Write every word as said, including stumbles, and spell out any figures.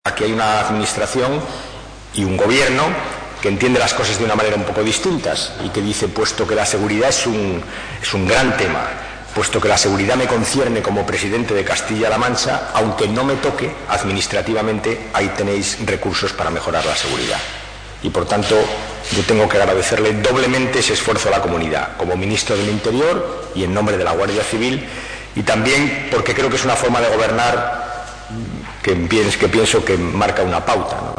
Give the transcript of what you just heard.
Aquí hay una administración y un gobierno que entiende las cosas de una manera un poco distintas y que dice, puesto que la seguridad es un, es un gran tema, puesto que la seguridad me concierne como presidente de Castilla-La Mancha, aunque no me toque administrativamente, ahí tenéis recursos para mejorar la seguridad. Y por tanto, yo tengo que agradecerle doblemente ese esfuerzo a la comunidad, como ministro del Interior y en nombre de la Guardia Civil, y también porque creo que es una forma de gobernar que pienso que, marca una pauta, ¿no?